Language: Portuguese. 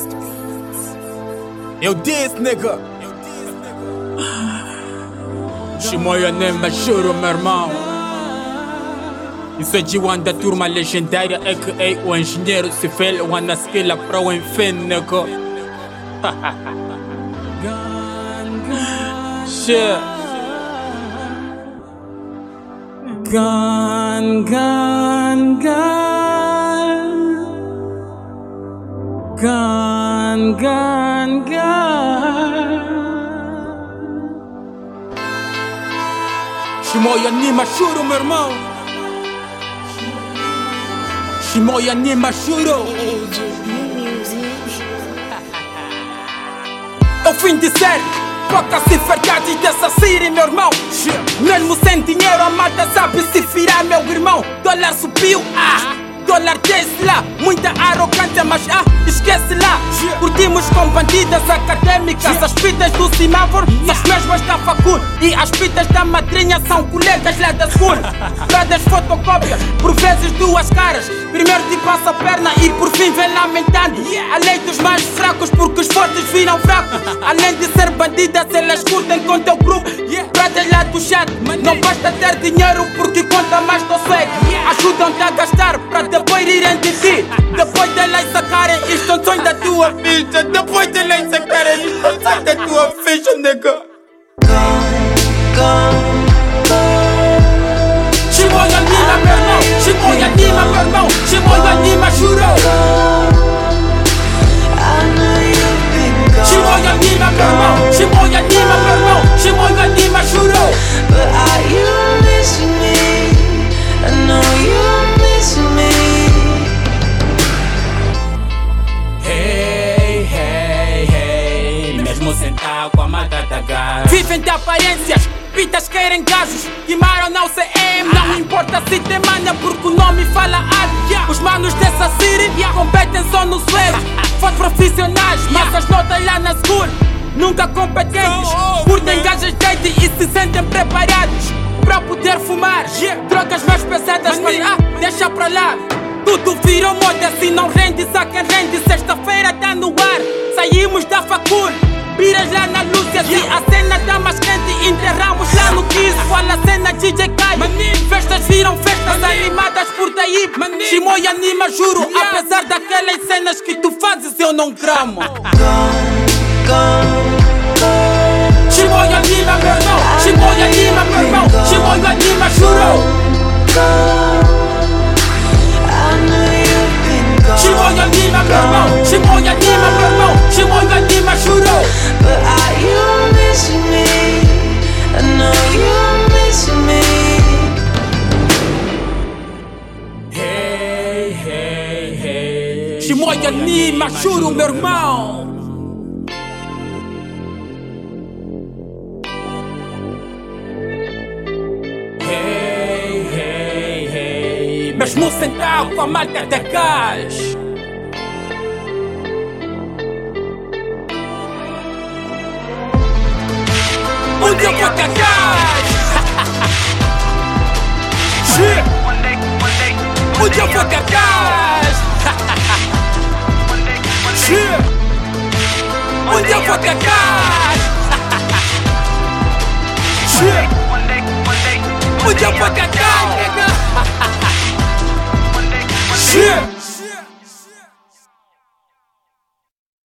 Eu disse, nigga. Chimoia nem me juro, meu irmão. Isso é G1 da turma legendária, a.k.a. o engenheiro civil, o anaskila para o enfim, nigga. Shit. Gun, gun, gun. Gun, gun, gun. Chimoia Nima juro, meu irmão. Chimoia Nima juro. É o fim de série. Foca se fergade dessa série, meu irmão. Mesmo sem dinheiro a malta sabe se virar, meu irmão. Dólar subiu, dólar desce lá. Muita arrogância, mas esquece lá. Curtimos com bandidas académicas. As fitas do semáforo são as mesmas da facul. E as fitas da madrinha são colegas lá da school. Pradas fotocópias, por vezes duas caras. Primeiro te passa a perna e por fim vem lamentando. A lei dos mais fracos porque os fortes viram fracos. Além de ser bandidas, elas curtem com teu grupo. Pradas lá do chat, não basta ter dinheiro porque conta mais do swag. Ajudam-te a gastar para depois irem de ti. Depois de elas sacarem isto é um sonho da tua ficha. Depois de elas sacarem isto é um sonho da tua ficha, nigga. Chimoia Nima, meu irmão. Chimoia Nima, meu irmão. Chimoia Nima, jurou. Chimoia Nima, meu irmão. Chimoia Nima, meu irmão. Chimoia Nima, jurou. But are you missing me? I know you're missing me. Hey, hey, hey. Mesmo sentar com a malta da gás. Vivem de aparências, pitas querem gajos. Queimaram na UCM, não importa se tem manha porque o nome fala alto. Os manos dessa city competem só no swag. Fotos profissionais, mas as notas lá na school nunca competentes. Curtem gajas date e se sentem preparados pra poder fumar drogas mais pesadas, mas deixa pra lá. Tudo virou moda, se não rende, saquem rende. Sexta-feira tá no ar, saímos da facul. Piras lá na Lúcia, se a cena tá mais quente, enterramos lá no Kiss. Fala a cena DJ Kai, festas viram festas animadas por daí. Chimoia Nima, juro, apesar daquelas cenas que tu fazes eu não gramo. Chimoia Nima, meu irmão. Chimoia Nima, meu irmão. Chimoia Nima, jurou. Chimoia Nima, meu irmão. Chimoia Nima, meu irmão. Chimoia Nima, jurou. But are you missing me? I know you're missing me. Hey, hey, hey. Chimoia Nima, juro, meu irmão. Hey, hey, hey. Mesmo sentado com a malta da gás. Onde eu vou ter gás? Onde eu vou ter gás? Onde eu vou ter gás? Onde eu vou ter gás?